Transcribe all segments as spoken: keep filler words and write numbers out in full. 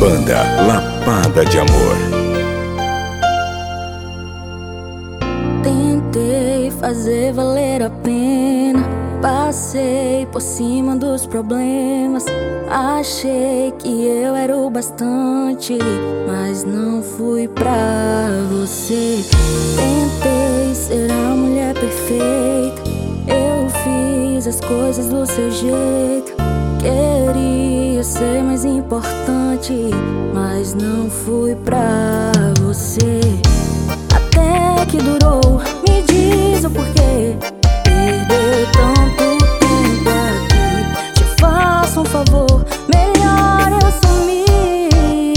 Banda Lapada de Amor. Tentei fazer valer a pena, passei por cima dos problemas. Achei que eu era o bastante, mas não fui pra você. Tentei ser a mulher perfeita, eu fiz as coisas do seu jeito. Queria ser mais importante, mas não fui pra você. Até que durou, me diz o porquê. Perdeu tanto tempo aqui. Te faço um favor, melhor eu sumir.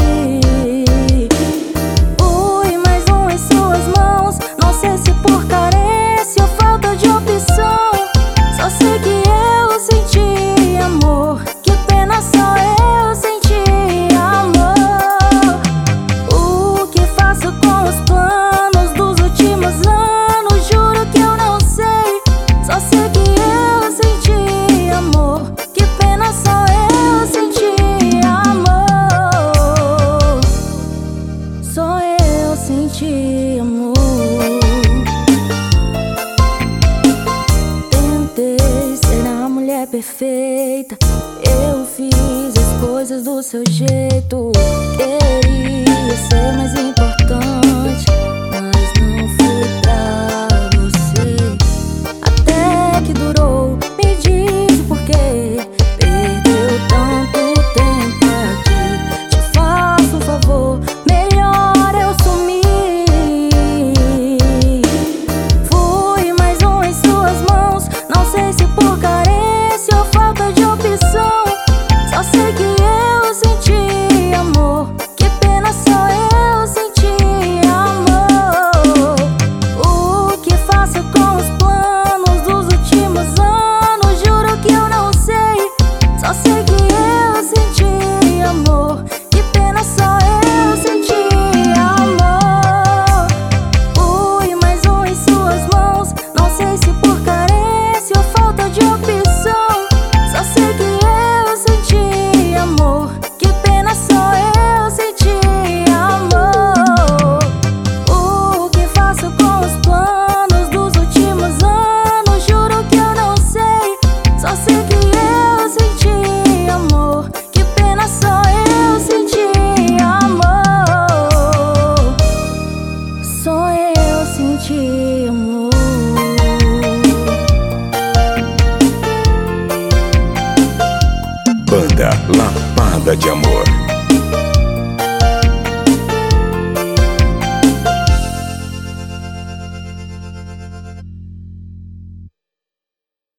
Fui mais um em suas mãos, não sei se por carência ou falta de opção. Só sei que eu senti amor, que pena só eu senti amor. O que faço com os planos dos últimos anos, juro que eu não sei. Só sei que eu senti amor, que pena só eu senti amor. Só eu senti amor. Tentei ser a mulher perfeita, eu fiz as coisas do seu jeito. Queria ser mais importante, mas não fui pra você. Até que durou, me diz o porquê. Perdeu tanto tempo aqui. Te faço um favor, melhor eu sumir. Fui mais um em suas mãos, não sei se por carência ou falta de opção. Só sei que eu senti amor, que pena só eu senti amor. O que faço com os planos dos últimos anos, juro que eu não sei. Só sei que eu senti amor, que pena só eu senti amor. Fui mais um em suas mãos, não sei se por carência ou falta de opção. Só sei que eu senti amor, que pena só eu senti amor. O que faço com os planos dos últimos anos, juro que eu não sei. Só sei que eu senti amor, que pena só eu senti amor. Só eu senti amor. Banda Lapada de Amor.